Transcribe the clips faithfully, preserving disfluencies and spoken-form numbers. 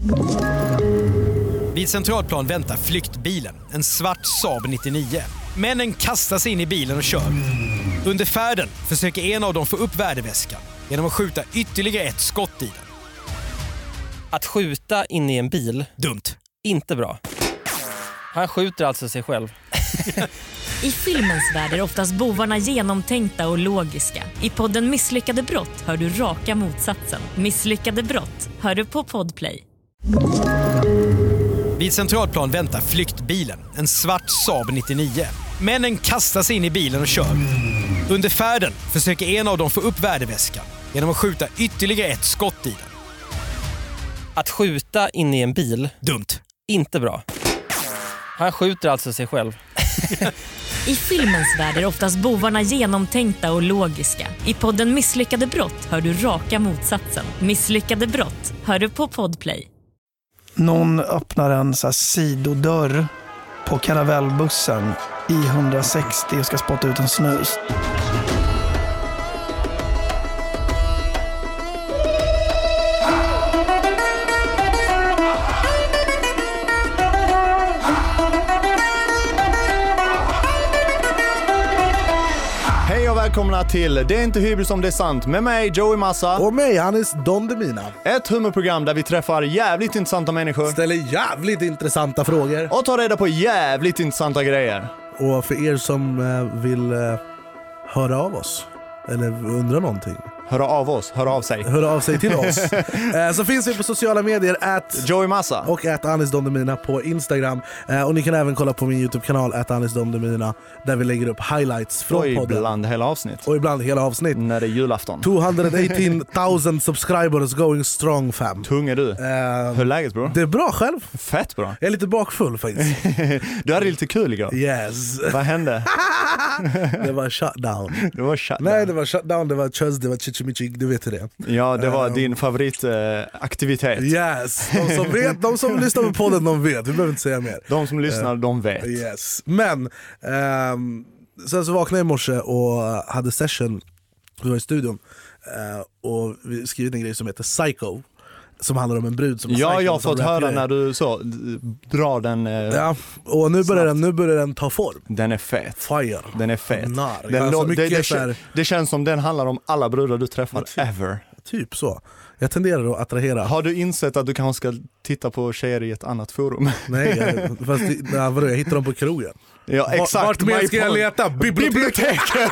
Vid Centralplan väntar flyktbilen, en svart Saab nittionio. Männen kastar sig in i bilen och kör. Under färden försöker en av dem få upp värdeväskan genom att skjuta ytterligare ett skott i den. Att skjuta in i en bil, dumt. Inte bra. Han skjuter alltså sig själv. I filmens värld är oftast bovarna genomtänkta och logiska. I podden Misslyckade brott hör du raka motsatsen. Misslyckade brott hör du på Podplay. Vid Centralplan väntar flyktbilen, en svart Saab nittionio. Männen kastar sig in i bilen och kör. Under färden försöker en av dem få upp värdeväskan genom att skjuta ytterligare ett skott i den. Att skjuta in i en bil, dumt. Inte bra. Han skjuter alltså sig själv. I filmens värld är oftast bovarna genomtänkta och logiska. I podden Misslyckade brott hör du raka motsatsen. Misslyckade brott hör du på Podplay. Någon öppnar en så här sidodörr på karavellbussen i hundrasextio och ska spotta ut en snus. Välkomna till Det är inte hybris om det är sant med mig Joey Massa och mig Anis Don Demina. Ett humorprogram där vi träffar jävligt intressanta människor, ställer jävligt intressanta frågor och tar reda på jävligt intressanta grejer. Och för er som vill höra av oss eller undra någonting, Höra av oss, höra av sig. Höra av sig till oss. Så finns vi på sociala medier at Joey Massa och at Anis Don Demina på Instagram. Och ni kan även kolla på min YouTube-kanal at Anis Don Demina, där vi lägger upp highlights från och podden. ibland hela avsnitt. Och ibland hela avsnitt. När det är julafton. tvåhundraarton tusen subscribers going strong, fam. Tung är du. Uh, Hur är läget, bro? Det är bra själv. Fett bra. Jag är lite bakfull faktiskt. Du hade lite kul igår. Yes. Vad hände? Det var shutdown. Det var shutdown. Nej, det var shutdown, det var chuzz, det var chichimichi, du vet hur det är. Ja, det var um, din favoritaktivitet. Uh, yes, de som vet, de som lyssnar på podden, de vet. Vi behöver inte säga mer. De som lyssnar, uh, de vet. Yes, men um, sen så vaknade jag i morse och hade session. Vi var i studion uh, och vi skrivit en grej som heter Psycho, som handlar om en brud som ja, jag har fått höra när du så drar den. Eh, ja, och nu börjar, den, nu börjar den ta form. Den är fet. Fire. Den är fet. Nar. Den alltså, lo- det, det, här... det känns som den handlar om alla brudar du träffar typ, ever. Typ så. Jag tenderar att attrahera. Har du insett att du kanske ska titta på tjejer i ett annat forum? Nej, jag, fast ja, vadå, jag hittar dem på krogen. Ja, exakt. Vart mer ska jag leta? Biblioteket! Biblioteket.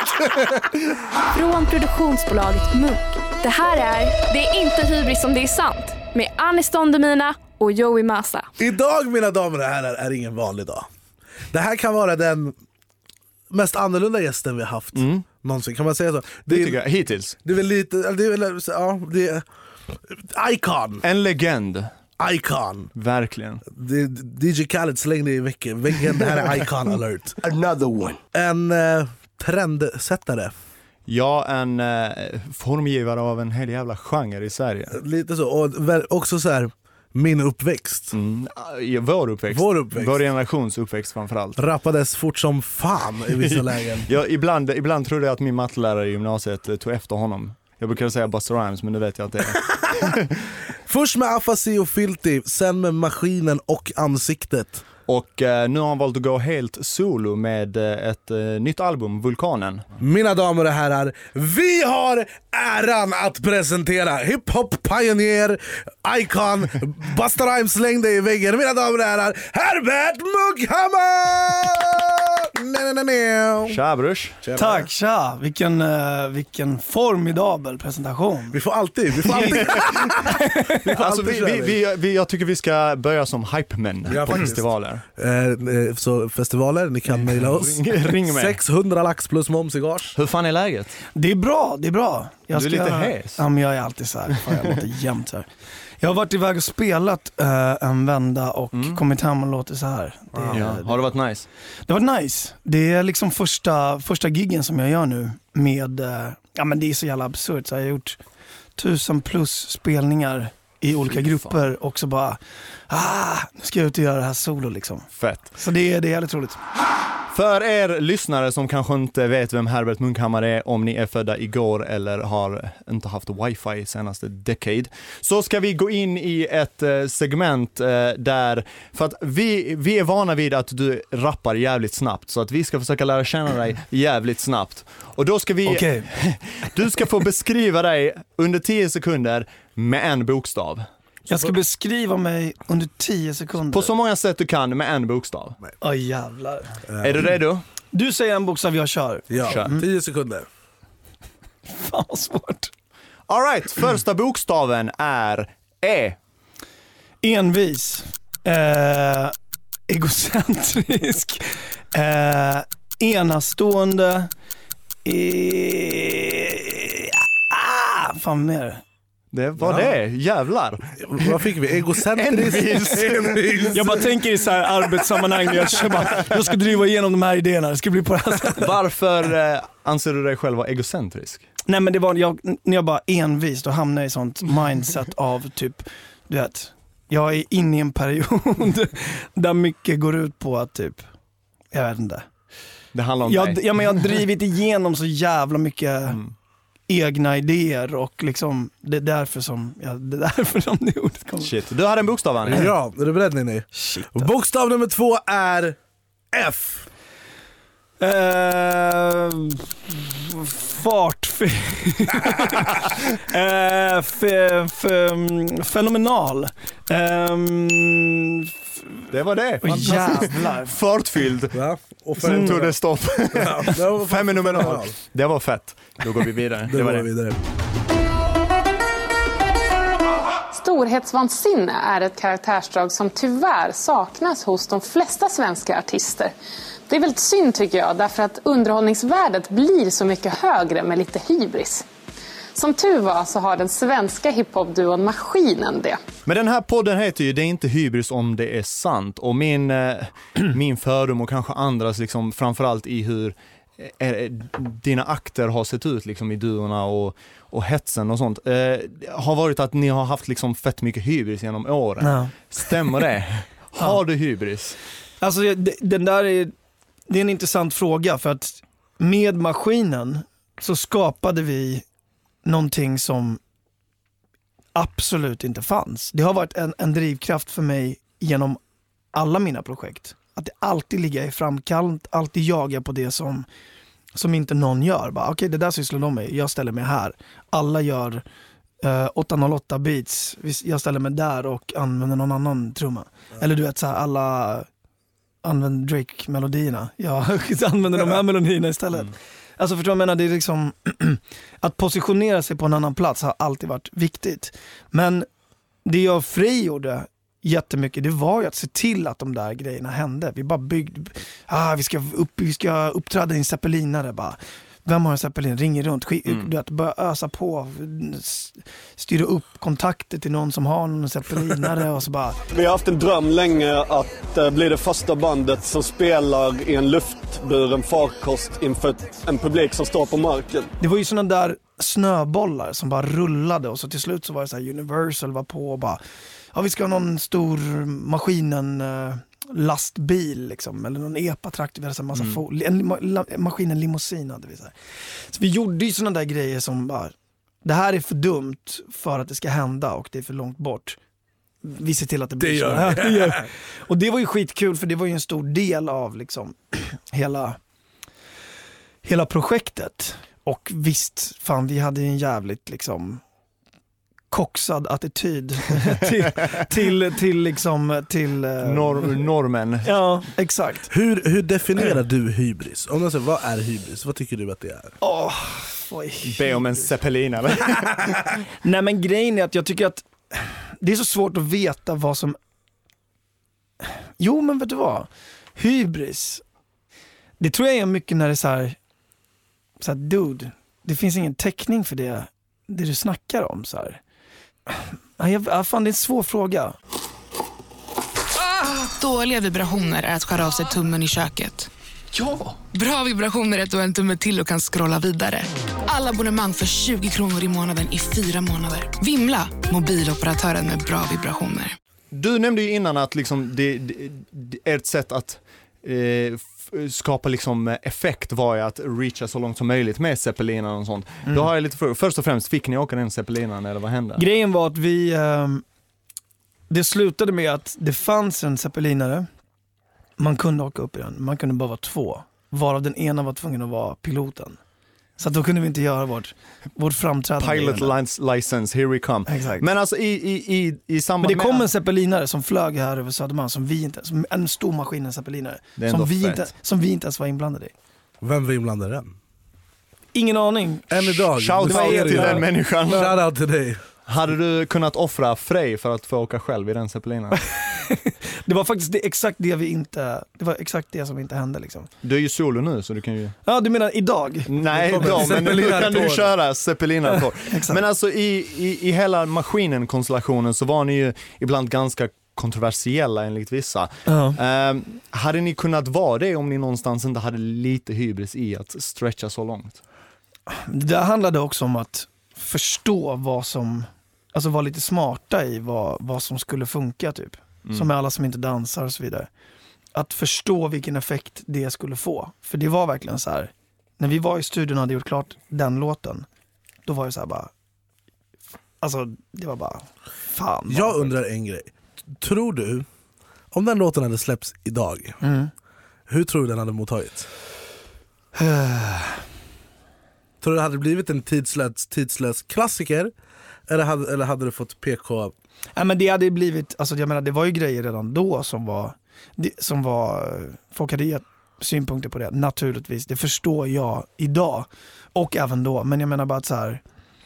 Från produktionsbolaget Munk. Det här är Det är inte hybris om det är sant, med Anis Don Demina och Joey Massa. Idag, mina damer och herrar, är ingen vanlig dag. Det här kan vara den mest annorlunda gästen vi har haft mm. någonsin, kan man säga så? Det, det tycker jag, hittills. Det är väl lite, det är väl, ja, det är icon. En legend. Icon. Verkligen. Det, D J Khaled slängde i veckan. Veckan, det här är icon alert. Another one. En eh, trendsättare. Ja, en eh, formgivare av en hel jävla genre i Sverige. Lite så, och också så här, min uppväxt. Mm. Ja, vår uppväxt. Vår uppväxt. Vår generations uppväxt framförallt. Rappades fort som fan i vissa lägen. Ja, ibland, ibland trodde jag att min mattelärare i gymnasiet tog efter honom. Jag brukade säga Busta Rhymes, men nu vet jag att det är. Först med Afasi och Filthy, sen med Maskinen och Ansiktet. Och eh, nu har han valt att gå helt solo med eh, ett eh, nytt album, Vulkanen. Mina damer och herrar, vi har äran att presentera hiphop pionjär, icon, Busta Rhymes slängde i väggen. Mina damer och herrar, Herbert Mugghammar! Tja, brors. Tack, tja. Vilken, uh, vilken formidabel presentation. Vi får alltid, vi får alltid. vi får alltså, alltid vi, vi, vi, vi, jag tycker vi ska börja som hype-men ja, på faktiskt. Festivaler. Eh, så festivaler, ni kan mejla oss. Ring, ring mig. sexhundra lax plus moms i gage. Hur fan är läget? Det är bra, det är bra. Jag du är ska, lite hes. Ja, men jag är alltid så här. Fan, jag låter jämt så här. Jag har varit iväg och spelat uh, en vända och mm. kommit hem och låter så här. Det, ah, ja. det, har det varit nice? Det har varit nice. Det är liksom första, första giggen som jag gör nu med, uh, ja men det är så jävla absurt. Så jag har gjort tusen plus spelningar i olika Fy grupper fan. Och så bara, ah, nu ska jag ut och göra det här solo liksom. Fett. Så det, det är jävligt roligt. För er lyssnare som kanske inte vet vem Herbert Munkhammar är, om ni är födda igår eller har inte haft wifi senaste decade, så ska vi gå in i ett eh, segment eh, där, för att vi, vi är vana vid att du rappar jävligt snabbt, så att vi ska försöka lära känna dig jävligt snabbt. Och då ska vi, okay. Du ska få beskriva dig under tio sekunder med en bokstav. Jag ska beskriva mig under tio sekunder. På så många sätt du kan med en bokstav. Åh oh, jävlar. Är du redo? Du säger en bokstav, jag kör. Ja, kör. Mm. tio sekunder. Fan vad svårt. All right, första bokstaven är E. Envis. Eh, egocentrisk. Eh, enastående. Eh, ah, fan mer. Det var ja. det, jävlar. Vad fick vi? Egocentrisk. Jag bara tänker i så här arbetssammanhang när jag kör bara, jag ska driva igenom de här idéerna, det ska bli på det här sättet. Varför eh, anser du dig själv vara egocentrisk? Nej men det var, jag, när jag bara envis, då hamnar jag i sånt mindset av typ, du vet, jag är inne i en period där mycket går ut på att typ, jag vet inte. Det handlar om jag, dig. Ja men jag har drivit igenom så jävla mycket mm. egna idéer och liksom det är därför som ja, det är därför som det ordet kommer. Shit, du har en bokstav, Annie. Ja, är du beredd Ninni? Shit. Bokstav nummer två är F. Uh, fart uh, f, f, fenomenal. Um, det var det. Oh, jävlar. Fartfylld. Ja, och sen tog det stopp. Ja, det var fenomenal. Det var fett. Då går vi vidare. Det, det var det. vidare. Storhetsvansinne är ett karaktärsdrag som tyvärr saknas hos de flesta svenska artister. Det är väldigt synd tycker jag, därför att underhållningsvärdet blir så mycket högre med lite hybris. Som tur var så har den svenska hiphop-duon Maskinen det. Men den här podden heter ju Det är inte hybris om det är sant. Och min, eh, min fördom och kanske andras, liksom, framförallt i hur eh, dina akter har sett ut liksom, i duorna och, och hetsen och sånt, eh, har varit att ni har haft liksom, fett mycket hybris genom åren. Ja. Stämmer det? Har ja. du hybris? Alltså den där är, det är en intressant fråga, för att med Maskinen så skapade vi någonting som absolut inte fanns. Det har varit en, en drivkraft för mig genom alla mina projekt. Att det alltid ligger i framkant, alltid jaga på det som, som inte någon gör. Bara, okej, det där sysslar de med, jag ställer mig här. Alla gör eh, åtta noll åtta beats, jag ställer mig där och använder någon annan trumma. Ja. Eller du vet, så här, alla använder Drake-melodierna. Jag använder de här melodierna istället. Mm. Alltså förstår jag menar, det är liksom att positionera sig på en annan plats har alltid varit viktigt. Men det jag frigjorde jättemycket, det var ju att se till att de där grejerna hände. Vi bara byggde, ah, vi ska upp, vi ska uppträda i en zeppelinare bara. Vem har en zeppelin? Ringer runt, sk- mm. du vet, börja ösa på, styra upp kontakter till någon som har en zeppelinare och så bara. Vi har haft en dröm länge att uh, bli det första bandet som spelar i en luftburen farkost inför en publik som står på marken. Det var ju såna där snöbollar som bara rullade och så till slut så var det så här Universal var på och bara, ja vi ska ha någon stor Maskinen uh, lastbil liksom, eller någon epatraktor, vi massa mm. fo- en la- Maskinen limousin hade vi så här. Så vi gjorde ju såna där grejer som bara, det här är för dumt för att det ska hända och det är för långt bort. Vi ser till att det blir det så här. Det gör. Och det var ju skitkul, för det var ju en stor del av liksom hela hela projektet. Och visst, fan vi hade ju en jävligt liksom koxad attityd till, till, till liksom till Norm, normen. Ja, exakt. Hur, hur definierar du hybris? Om man säger, vad är hybris? Vad tycker du att det är? Åh, oh, be om en zeppelin eller? Nej men grejen är att jag tycker att det är så svårt att veta vad som. Jo men vet du vad? Hybris. Det tror jag är mycket när det är så här, så här dude, det finns ingen täckning för det det du snackar om så här. Ja, fan, det är en svår fråga. Dåliga vibrationer är att skära av sig tummen i köket. Ja! Bra vibrationer är att du har en tumme till och kan scrolla vidare. Alla abonnemang för tjugo kronor i månaden i fyra månader. Vimla, mobiloperatören med bra vibrationer. Du nämnde ju innan att liksom det, det, det är ett sätt att eh, f- skapa liksom effekt var ju att reacha så långt som möjligt med Zeppelinan och sånt. Mm. Då har jag lite frågor. Först och främst, fick ni åka den Zeppelinan eller vad hände? Grejen var att vi... Eh, det slutade med att det fanns en zeppelinare. Man kunde åka upp i den. Man kunde bara vara två. Varav den ena var tvungen att vara piloten. Så att då kunde vi inte göra vårt, vårt framträdande. Pilot license, here we come. Exakt. Men alltså i, i, i, i samband Men det kom med... en zeppelinare som flög här över Södermalm som vi inte, som en stor maskin, en zeppelinare. Som vi, inte, som vi inte ens var inblandade i. Vem var inblandad i den? Ingen aning. Än idag. Shout out till den människan. Shout out till dig. Hade du kunnat offra Frej för att få åka själv i den zeppelinen? Det var faktiskt det, exakt det vi inte, det var exakt det som inte hände liksom. Du är ju solo nu så du kan ju... Ja, du menar idag? Nej, idag, men nu kan du köra zeppelinartåg. Men alltså i, i, i hela maskinen konstellationen så var ni ju ibland ganska kontroversiella enligt vissa. Uh-huh. Um, hade ni kunnat vara det om ni någonstans inte hade lite hybris i att stretcha så långt? Det handlade också om att förstå vad som, alltså vara lite smarta i vad, vad som skulle funka typ. Mm. Som med alla som inte dansar och så vidare. Att förstå vilken effekt det skulle få. För det var verkligen så här, när vi var i studion och hade gjort klart den låten, då var det så här bara, alltså det var bara, fan. Jag undrar en grej. Tror du, om den låten hade släppts idag, mm. hur tror du den hade mottagits? Tror du det hade blivit en tidslös, tidslös klassiker? Eller hade, eller hade du fått P K? Ja, men det hade blivit, alltså jag menar, det var ju grejer redan då som var, det, som var folk hade gett synpunkter på det, naturligtvis. Det förstår jag idag och även då. Men jag menar bara att så här,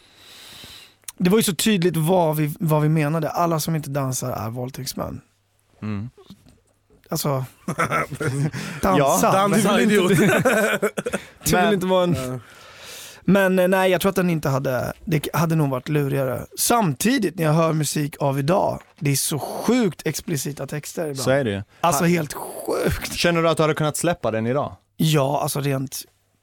det var ju så tydligt vad vi, vad vi menade. Alla som inte dansar är våldtäktsmän. Mm. Alltså dansa. Ja, dans men vill inte, inte, det vill inte vara en... Men nej, jag tror att den inte hade, det hade nog varit lurigare. Samtidigt när jag hör musik av idag, det är så sjukt explicita texter ibland. Så är det. Alltså ha, helt sjukt. Känner du att du hade kunnat släppa den idag? Ja, alltså rent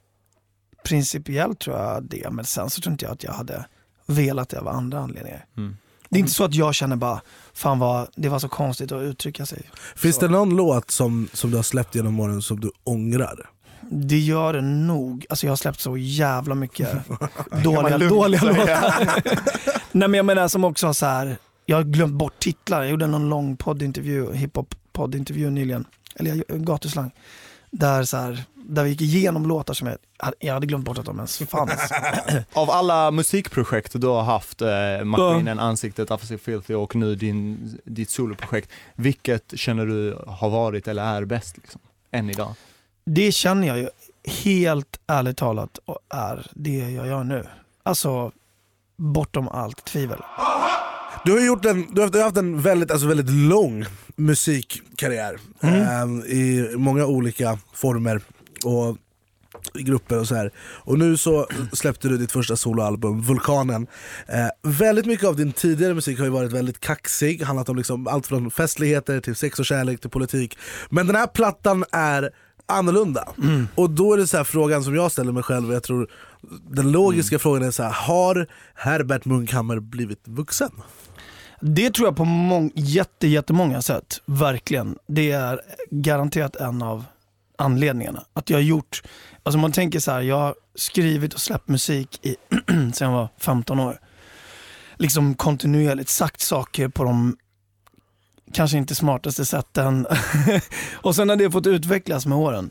principiellt tror jag det. Men sen så tror inte jag att jag hade velat det av andra anledningar. Mm. Det är inte så att jag känner bara, fan vad, det var så konstigt att uttrycka sig. Finns så. Det någon låt som, som du har släppt genom åren som du ångrar? Det gör det nog. Alltså jag har släppt så jävla mycket dåliga, dåliga låtar. Nej, men jag menar som också har så här, jag har glömt bort titlar. Jag gjorde någon lång poddintervju, hiphop poddintervju nyligen, eller gatuslang, där så här, där vi gick igenom låtar som jag, jag hade glömt bort att de ens fanns. Av alla musikprojekt du har haft, eh, Maskinen, Ansiktet, Afasi Filthy och nu din, ditt soloprojekt, vilket känner du har varit eller är bäst liksom, än idag? Det känner jag ju helt ärligt talat och är det jag gör nu. Alltså bortom allt tvivel. Du har gjort en, du har haft en väldigt, alltså väldigt lång musikkarriär mm. eh, i många olika former och i grupper och så här. Och nu så släppte du ditt första soloalbum, Vulkanen. Eh, väldigt mycket av din tidigare musik har ju varit väldigt kaxig, handlat om liksom allt från festligheter till sex och kärlek till politik. Men den här plattan är annorlunda. Mm. Och då är det så här frågan som jag ställer mig själv, och jag tror den logiska mm. frågan är så här: har Herbert Munkhammar blivit vuxen? Det tror jag på mång- jätte, jättemånga sätt, verkligen. Det är garanterat en av anledningarna. Att jag har gjort, alltså man tänker så här, jag har skrivit och släppt musik i sedan jag var femton år. Liksom kontinuerligt sagt saker på de kanske inte smartaste sätten. Och sen har det fått utvecklas med åren.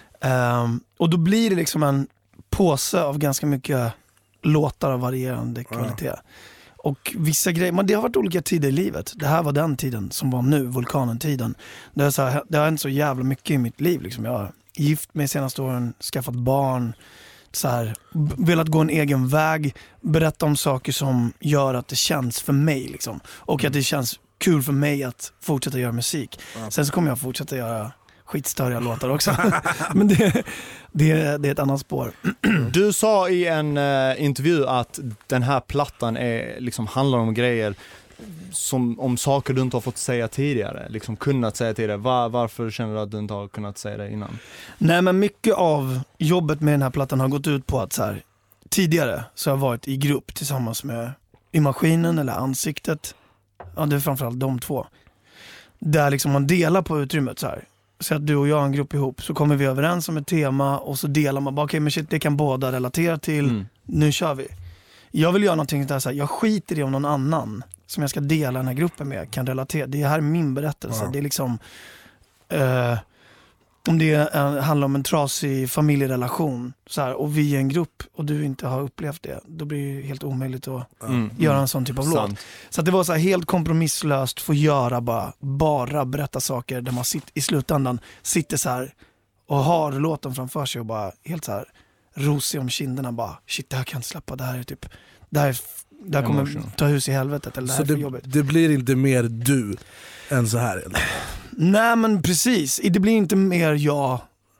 Um, och då blir det liksom en påse av ganska mycket låtar av varierande kvalitet. Ja. Och vissa grejer, men det har varit olika tider i livet. Det här var den tiden som var nu, vulkanen-tiden. Det har, så här, det har hänt så jävla mycket i mitt liv. Liksom. Jag har gift mig senaste åren, skaffat barn, så här, velat gå en egen väg, berätta om saker som gör att det känns för mig. Liksom. Och att det känns kul för mig att fortsätta göra musik. Ja. Sen så kommer jag fortsätta göra skitstöriga låtar också. Men det, det, det är ett annat spår. Du sa i en uh, intervju att den här plattan är, liksom, handlar om grejer som, om saker du inte har fått säga tidigare. Liksom kunnat säga tidigare. Var, varför känner du att du inte har kunnat säga det innan? Nej, men mycket av jobbet med den här plattan har gått ut på att så här, tidigare så har jag varit i grupp tillsammans med i Maskinen eller Ansiktet. Ja, det är framförallt de två. Där liksom man delar på utrymmet så här. så att du och jag har en grupp ihop, så kommer vi överens om ett tema och så delar man bara, okej okay, men shit, det kan båda relatera till, mm. nu kör vi. Jag vill göra någonting där så här, jag skiter i om någon annan som jag ska dela den här gruppen med kan relatera. Det här är min berättelse. Ja. Det är liksom eh, om det är, handlar om en trasig familjerelation så här, och vi är en grupp och du inte har upplevt det, då blir det helt omöjligt att mm. göra en sån typ av Sant. låt. Så att det var så här helt kompromisslöst få göra bara, bara berätta saker där man sitter, i slutändan sitter så här och har låten framför sig och bara helt så här rosig om kinderna, bara shit, det här kan jag inte släppa, det här är typ det här, är, det här kommer ta hus i helvetet eller det här så är för det, jobbigt. Det blir inte mer du än så här eller? Nej men precis, det blir inte mer jag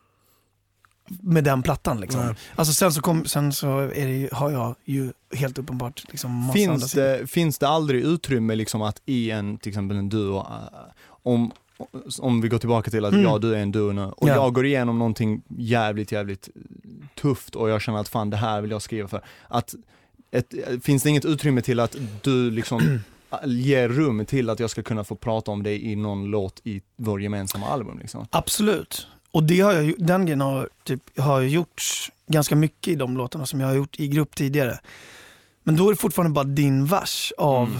med den plattan liksom. Mm. Alltså sen så, kom, sen så är det, har jag ju helt uppenbart liksom massa finns det, finns det aldrig utrymme liksom att i en, till exempel en duo, uh, om, om vi går tillbaka till att mm. jag du är en duo nu och ja. jag går igenom någonting jävligt jävligt tufft och jag känner att fan det här vill jag skriva för, att ett, finns det inget utrymme till att du liksom ger rum till att jag ska kunna få prata om det i någon låt i vår gemensamma album liksom? Absolut. Och det har jag, den grejen har, typ, har jag gjort ganska mycket i de låtarna som jag har gjort i grupp tidigare. Men då är det fortfarande bara din vers av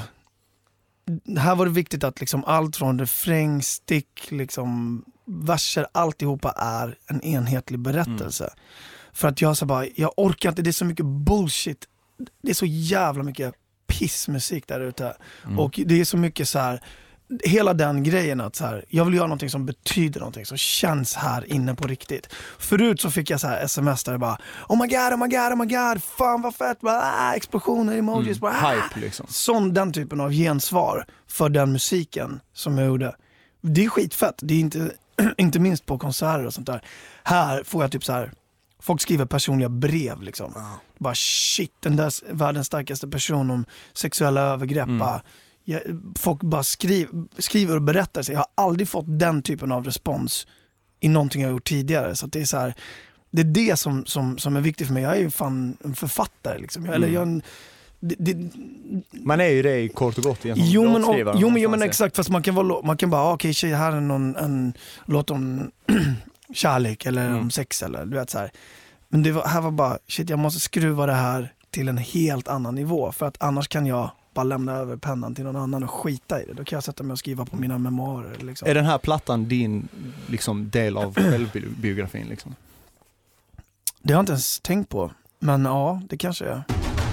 mm. här var det viktigt att liksom allt från refräng, stick, liksom verser, alltihopa är en enhetlig berättelse. Mm. För att jag så bara, jag orkar inte, det är så mycket bullshit. Det är så jävla mycket pissmusik där ute. Mm. Och det är så mycket så här, hela den grejen att så här, jag vill göra någonting som betyder någonting, som känns här inne på riktigt. Förut så fick jag så här sms där det bara oh my god, oh my god, oh my god, fan vad fett, bara, ah, explosioner, emojis, mm. bara, ah. Hype liksom. Sån, den typen av gensvar för den musiken som jag gjorde. Det är skitfett, det är inte, inte minst på konserter och sånt där. Här får jag typ så här, folk skriver personliga brev liksom. Wow. Bara shit, den där världens starkaste person om sexuella övergrepp. Mm. Bara, jag, folk bara skriv, skriver och berättar sig. Jag har aldrig fått den typen av respons i någonting jag gjort tidigare. Så att det är så här, det är det som, som, som är viktigt för mig. Jag är ju fan en författare liksom. Jag, mm. eller jag är en, det, det, man är ju det i kort och gott. Jo men, och, jo, men, jo men exakt, fast man kan, vara, man kan bara, okej okay, här är någon, en låt om kärlek eller mm. om sex eller du vet så här. Men det var, här var bara, shit, jag måste skruva det här till en helt annan nivå. För att annars kan jag bara lämna över pennan till någon annan och skita i det. Då kan jag sätta mig och skriva på mina memoarer. Liksom. Är den här plattan din liksom, del av självbiografin? Liksom? Det har jag inte ens tänkt på. Men ja, det kanske är.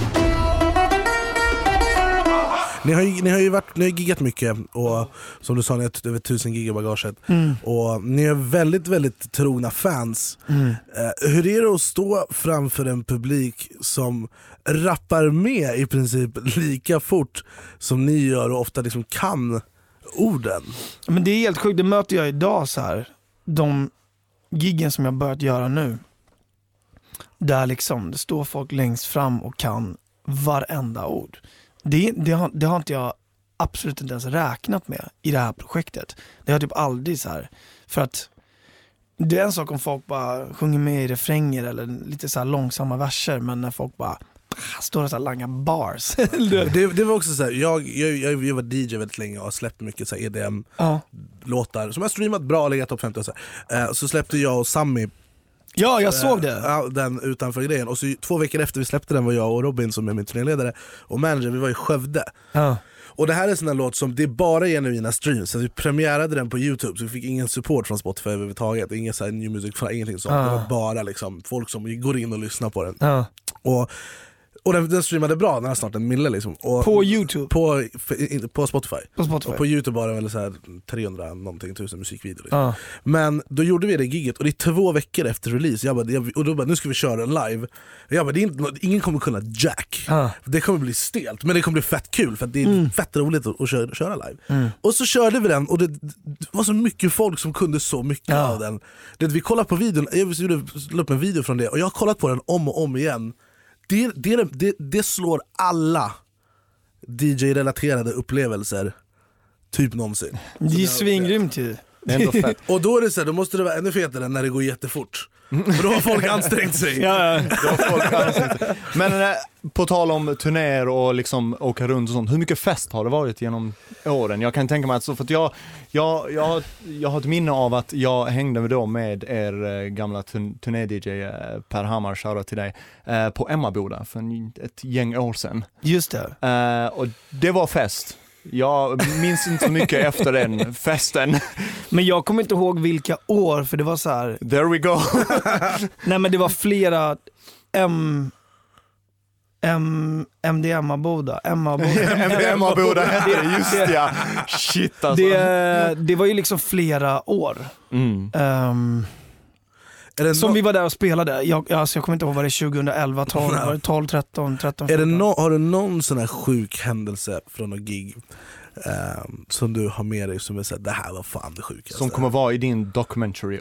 Ni har, ju, ni har ju varit, ni har giggat mycket och som du sa, ni har över tusen gig i bagaget. Mm. Och ni är väldigt, väldigt trogna fans. Mm. Eh, hur är det att stå framför en publik som rappar med i princip lika fort som ni gör och ofta liksom kan orden? Men det är helt sjukt, det möter jag idag så här. De giggen som jag börjat göra nu, där liksom det står folk längst fram och kan varenda ord. Det, det, har, det har inte jag absolut inte ens räknat med i det här projektet. Det har typ aldrig så här. För att det är en sak om folk bara sjunger med i refränger eller lite så här långsamma verser, men när folk bara står och så här langa bars. det, det var också så här, jag, jag, jag, jag var D J väldigt länge och har släppt mycket så här E D M-låtar som jag streamat bra och legat topp femtio och så här. Uh, så släppte jag och Sammy Ja, jag såg det. Äh, den utanför grejen. Och så två veckor efter vi släppte den var jag och Robin som är min turnéledare och manager, vi var i Skövde. Ja. Och det här är en sån här låt som det är bara genuina streams. Så vi premiärade den på YouTube så vi fick ingen support från Spotify överhuvudtaget. Ingen så här new music, ingenting sånt. Ja. Det var bara liksom folk som går in och lyssnar på den. Ja. Och Och den, den streamade bra, den har snart en mille liksom. Och på YouTube? På, på Spotify. På Spotify. Och på YouTube var det väl så här trehundra någonting tusen musikvideor liksom. Ah. Men då gjorde vi det gigget och det är två veckor efter release. Jag bara, jag, och då bara, nu ska vi köra en live. Jag bara, det är inte, ingen kommer kunna jack. Ah. Det kommer bli stelt, men det kommer bli fett kul för att det är mm. fett roligt att, att köra, köra live. Mm. Och så körde vi den och det, det var så mycket folk som kunde så mycket ah. av den. Det, vi kollade på videon, jag gjorde upp en video från det och jag har kollat på den om och om igen. Det, det, det, det slår alla D J-relaterade upplevelser typ någonsin. Det är svingrymt ju. Det är ändå fett. Och då är det så här, då måste det vara ännu fetare när det går jättefort. För då har folk ansträngt sig. Ja, då har folk ansträngt sig. Men eh, på tal om turnéer och liksom åka runt och sånt, hur mycket fest har det varit genom åren? Jag kan tänka mig att så, för att jag, jag, jag, har, jag har ett minne av att jag hängde då med er eh, gamla turn- turné-D J eh, Per Hammar, shoutout till dig, eh, på Emmaboda för en, ett gäng år sedan. Just det. Eh, och det var fest. Jag minns inte så mycket efter den festen. Men jag kommer inte ihåg vilka år, för det var så här. There we go. Nej, men det var flera M... M... M D Emmaboda. Emmaboda. M D Emmaboda hette det, just ja. Shit alltså. Det, det var ju liksom flera år. Mm. Um, som no- vi var där och spelade. Jag, alltså jag kommer inte ihåg vad det är, tjugoelva, tolv, var det tolv, tretton, tretton, är det no- Har du någon sån här sjuk händelse från någon gig um, som du har med dig som är så här, det här var fan det sjukaste? Som kommer vara i din documentary?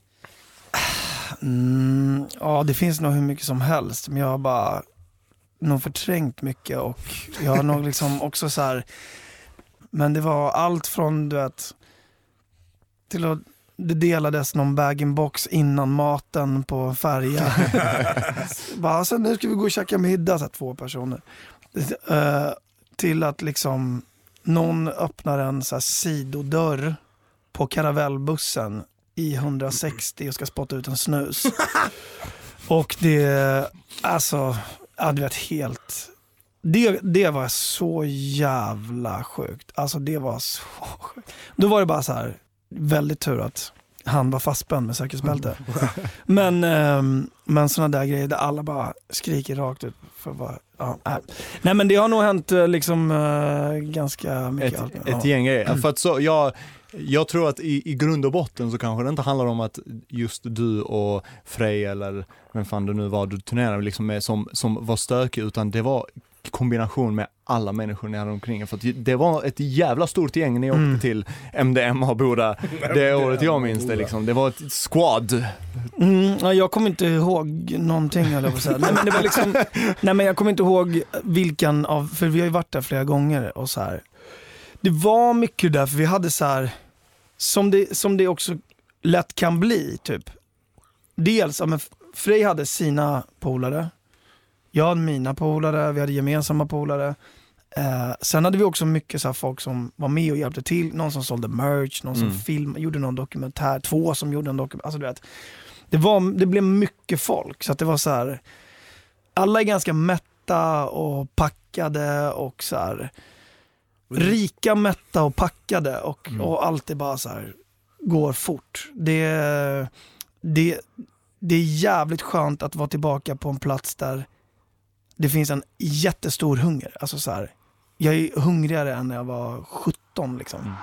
Mm, ja, det finns nog hur mycket som helst, men jag har bara nog förträngt mycket, och jag har nog liksom också så här, men det var allt från, du vet, till att det delades någon bag-in-box innan maten på färja. Bara, så nu ska vi gå och käka middag, så här, två personer. Uh, till att liksom någon öppnar en så här sidodörr på karavellbussen i hundrasextio och ska spotta ut en snus. Och det, alltså, ja, du vet, helt... Det, det var så jävla sjukt. Alltså det var så sjukt. Då var det bara så här, väldigt tur att han var fastspänd med säkerhetsbälte. Men, um, men sådana där grejer där alla bara skriker rakt ut. För bara, ja, äh. Nej, men det har nog hänt liksom uh, ganska mycket. Ett, allt. ett Ja. gäng grejer. För att så, jag, jag tror att i, i grund och botten så kanske det inte handlar om att just du och Frej eller vem fan det nu var du turnerade liksom med som, som var stökig, utan det var kombination med alla människor ni hade omkring. För att det var ett jävla stort gäng ni åkte mm. till M D M Boda det året jag minns det liksom. Det var ett squad. Mm, ja, jag kommer inte ihåg någonting eller vad säga. Nej, men det var liksom, nej, men jag kommer inte ihåg vilken av, för vi har ju varit där flera gånger och så här. Det var mycket där, för vi hade så här, som det, som det också lätt kan bli typ. Dels, ja, men Frej hade sina polare. Jag hade mina polare, vi hade gemensamma polare. Eh, sen hade vi också mycket så här folk som var med och hjälpte till. Någon som sålde merch, någon som Mm. film, gjorde någon dokumentär. Två som gjorde en dokumentär. Alltså, du vet, det, var, det blev mycket folk. Så att det var så här. Alla är ganska mätta och packade och så här. Rika, mätta och packade. Och, Mm. och allt är bara så här. Går fort. Det, det, det är jävligt skönt att vara tillbaka på en plats där det finns en jättestor hunger. Alltså så här, jag är hungrigare än när jag var sjutton liksom. Mm.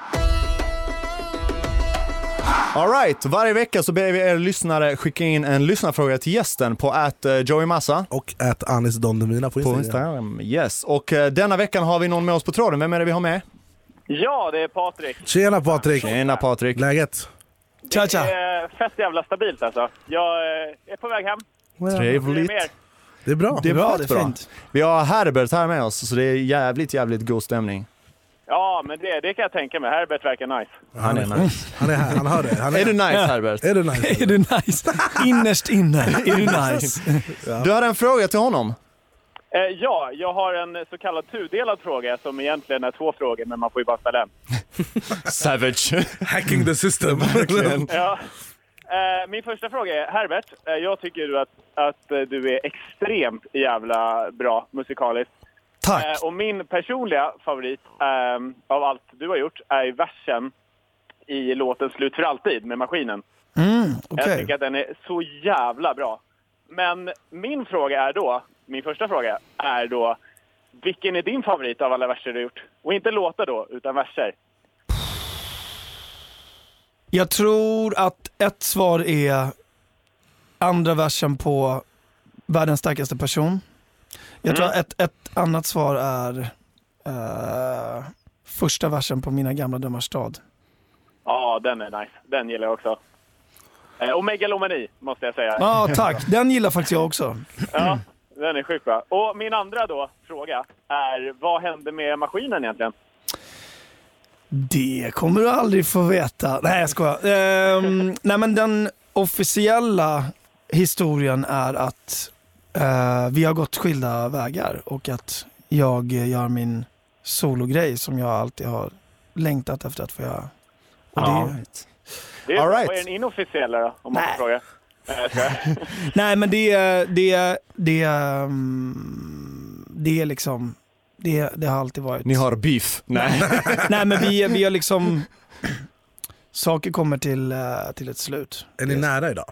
All right, varje vecka så ber vi er lyssnare skicka in en lyssnarfråga till gästen på at Joey Massa och at Anis Don Demina på Instagram. På Instagram. Yes. Och uh, denna veckan har vi någon med oss på tråden. Vem är det vi har med? Ja, det är Patrik. Tjena Patrik. Tjena Patrik. Läget? Tja, tja. Det är fett jävla stabilt alltså. Jag är på väg hem. Trevligt. Det är bra. Det är bra, det är det är bra. fint. Vi har Herbert här med oss, så det är jävligt, jävligt god stämning. Ja, men det, det kan jag tänka mig. Herbert verkar nice. Han är nice. Han är här, han hör det. Han är, är du nice, ja. Herbert? Är du nice? Är du nice? Innerst inne, är du nice? Ja. Du har en fråga till honom. Eh, ja, jag har en så kallad tudelad fråga som egentligen är två frågor, men man får ju bara ställa en. Savage. Hacking the system. Ja. Eh, min första fråga är, Herbert, eh, jag tycker du att, att eh, du är extremt jävla bra musikaliskt. Tack. Eh, och min personliga favorit eh, av allt du har gjort är ju versen i låten Slut för alltid med Maskinen. Mm, Jag okay. tycker att den är så jävla bra. Men min fråga är då, min första fråga är då, vilken är din favorit av alla verser du har gjort? Och inte låtar då, utan verser. Jag tror att ett svar är andra versen på Världens starkaste person. Jag tror Mm. att ett, ett annat svar är uh, första versen på Mina gamla dömars stad. Ja, den är nice. Den gillar jag också. Eh, och Megalomani, måste jag säga. Ja, ah, tack. Den gillar faktiskt jag också. Ja, den är sjukt bra. Och min andra då, fråga är, vad hände med Maskinen egentligen? Det kommer du aldrig få veta. Nej, jag skojar. Ehm, nej, men den officiella historien är att eh, vi har gått skilda vägar och att jag gör min sologrej som jag alltid har längtat efter att få göra. Och Ja. det, Det är, All right. Vad är den inofficiella då, om man får fråga? Nej, jag skojar. nej, men det är det, det, um, det är liksom det, det har alltid varit. Ni har beef? Nej. Nej, men vi, vi har liksom saker kommer till, uh, till ett slut. Är ni nära idag?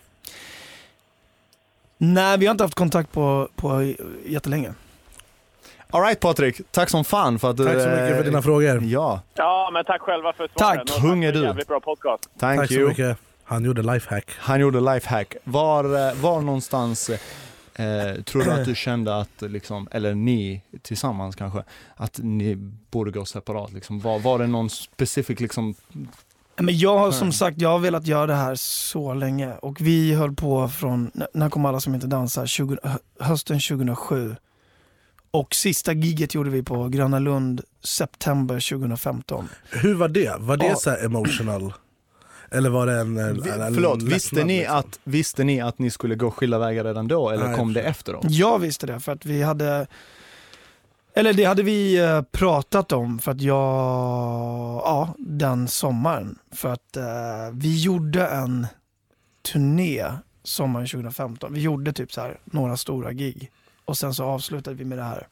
Nej, vi har inte haft kontakt på, på jättelänge. All right, Patrik, tack som fan för att du... Tack så mycket för dina frågor. Ja. Ja, men tack själva för svaren. Tack, Och kung är för en du. Jävligt bra podcast. Thank Tack you. så mycket. Han gjorde lifehack. Han gjorde lifehack. Var, var någonstans eh, tror du att du kände att, liksom, eller ni tillsammans kanske, att ni borde gå separat? Liksom? Var, var det någon specifik liksom... Men jag har som sagt, jag har velat göra det här så länge och vi höll på från, när kom alla som inte dansar, tjugo, hösten tjugohundrasju. Och sista giget gjorde vi på Gröna Lund september tjugohundrafemton. Hur var det? Var det Ja. så här emotional? Eller var det en... en, en Förlåt, lättnad, visste ni, liksom? att, visste ni att ni skulle gå skilda vägar redan då, eller Nej, kom det jag efteråt? Jag visste det för att vi hade, eller det hade vi eh, pratat om för att jag, ja, den sommaren. För att eh, vi gjorde en turné sommaren tjugohundrafemton. Vi gjorde typ så här några stora gig och sen så avslutade vi med det här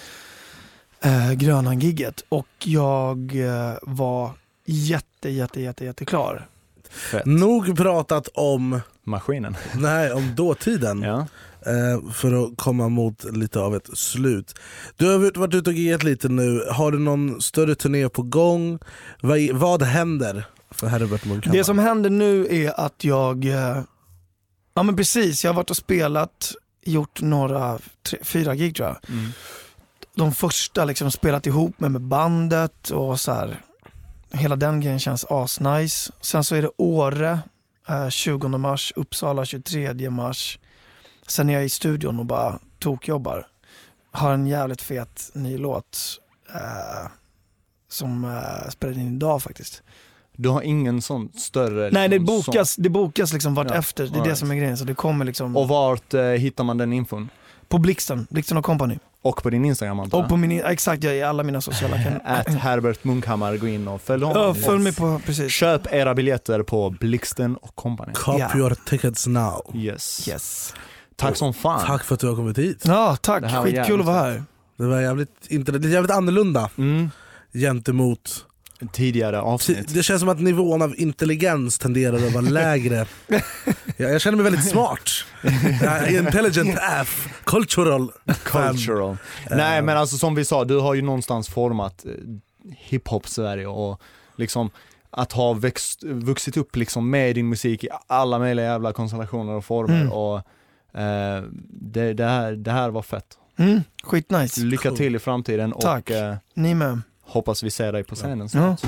eh, Grönan-gigget och jag eh, var jätte, jätte, jätte, jätte klar. Fett. Nog pratat om... Maskinen. Nej, om dåtiden. Ja. Eh, för att komma mot lite av ett slut. Du har varit ute och giggat lite nu. Har du någon större turné på gång? Vad, vad händer för Herbert Munkhammar? Det som händer nu är att jag, eh, ja men precis, jag har varit och spelat, gjort några, tre, fyra gig tror jag. Mm. De första liksom spelat ihop med, med bandet och så här. Hela den grejen känns asnice. Sen så är det Åre eh, tjugonde mars, Uppsala tjugotredje mars. Sen är jag i studion och bara tokjobbar. Har en jävligt fet ny låt eh, som eh, spelade in idag faktiskt. Du har ingen sån större... Nej, det liksom, bokas, det bokas liksom vart Ja, efter. Det är all det right. som är grejen. Så det kommer liksom Och vart eh, hittar man den infon? på Blixten, Blixten och Company. Och på din Instagram antar jag? Och på min, exakt, jag i alla mina sociala kanaler. Att Herbert Munkhammar, gå in och följ honom. Ja, följ mig på, precis. Köp era biljetter på Blixten och Company. Cop Ja. your tickets now. Yes. Yes. Tack som fan. Tack för att du har kommit hit. Ja, tack. Det här var Skitkul jävligt att vara här. Det var jävligt, inte, det är jävligt annorlunda Mm. gentemot... Tidigare avsnitt. Det känns som att nivån av intelligens tenderar att vara lägre. jag, jag känner mig väldigt smart. uh, intelligent F. Cultural. Cultural. Nej men alltså som vi sa, du har ju någonstans format eh, hiphop Sverige och liksom att ha växt, vuxit upp liksom med din musik i alla möjliga jävla konstellationer och former Mm. och eh, det, det, här, det här var fett. Mm, skitnice. Lycka Cool. till i framtiden. Tack. Och eh, Ni med. hoppas vi ser dig på scenen Ja. snart.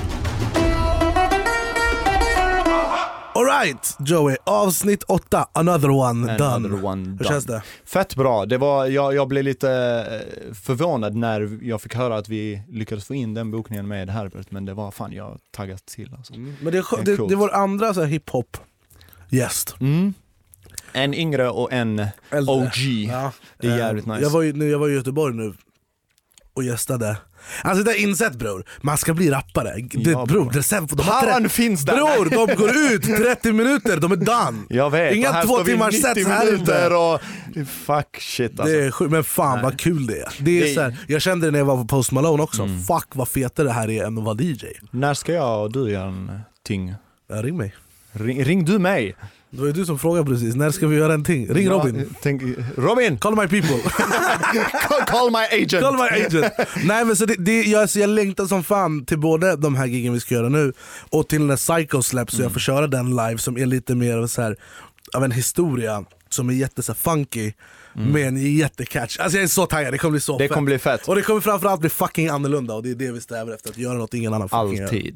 Alright Joey, avsnitt åtta, another one done. Another one Hur done. känns det? Fett bra. Det var, jag, jag blev lite eh, förvånad när jag fick höra att vi lyckades få in den bokningen med Herbert, men det var fan jag taggat till alltså. Men det är, skö- Det är det, coolt. det är vår andra så här hiphop gäst. Mm. En yngre och en Äldre. O G. Ja. Det är Eh, jävligt nice. Jag var, ju, nu, jag var i Göteborg nu och gästade. Alltså det har insett bror, man ska bli rappare. Det, Ja, bror, bror. det är sen, de har Haran tre- finns där. Bror, de går ut trettio minuter, de är done. Jag vet. Inga och här två står vi timmars nittio sets här minuter inte. och fuck shit alltså. Det är sjukt, men fan Nej. vad kul det är. Det är Det- så här, jag kände det när jag var på Post Malone också. Mm. Fuck vad fetare det här är än att vara D J. När ska jag och du göra en ting? Ja, ring mig. Ring, ring du mig. Det var ju du som frågade precis, när ska vi göra en ting? Ring Robin. Ja, tänk, Robin! Call my people. call, call my agent. Call my agent. Nej men så det, det, jag, så jag längtar som fan till både de här giggen vi ska göra nu och till när Psycho släpps, så jag får köra den live som är lite mer av, så här, av en historia som är jätte så här, funky men jättecatch. Alltså jag är så taggad, det kommer bli så Det fett. kommer bli fett. Och det kommer framförallt bli fucking annorlunda och det är det vi strävar efter, att göra något ingen annan fucking gör. Alltid.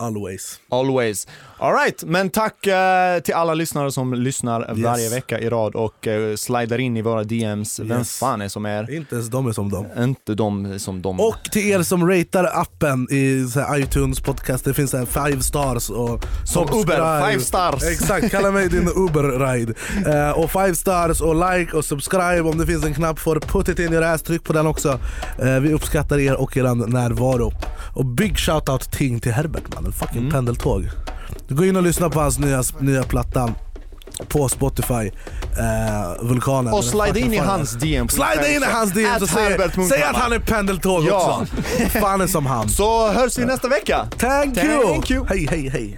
Always. Always. All right, men tack eh, till alla lyssnare som lyssnar Yes. varje vecka i rad och eh, slidar in i våra D Ms. Vem Yes. fan är som är? Inte ens de är som dem. Inte de som de. Och till er som ratear appen i så här, iTunes podcast, det finns så här five stars och Som Uber, five stars. Exakt, kalla mig din Uber-ride. uh, Och five stars och like och subscribe. Om det finns en knapp för put it in your ass, tryck på den också. uh, Vi uppskattar er och er närvaro. Och big shoutout ting till Herbert, man, en fucking mm. pendeltåg. Gå in och lyssna på hans nya, nya plattan på Spotify, eh, Vulkanen. Och slide in i hans D M. Slide in i hans D M och säg, säg att han är pendeltåg ja. också. Fan är som han. Så hörs vi nästa vecka. Thank, Thank you. you. Hej, hej, hej.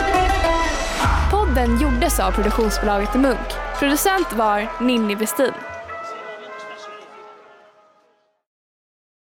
Podden gjordes av produktionsbolaget Munk. Producent var Ninni Westin.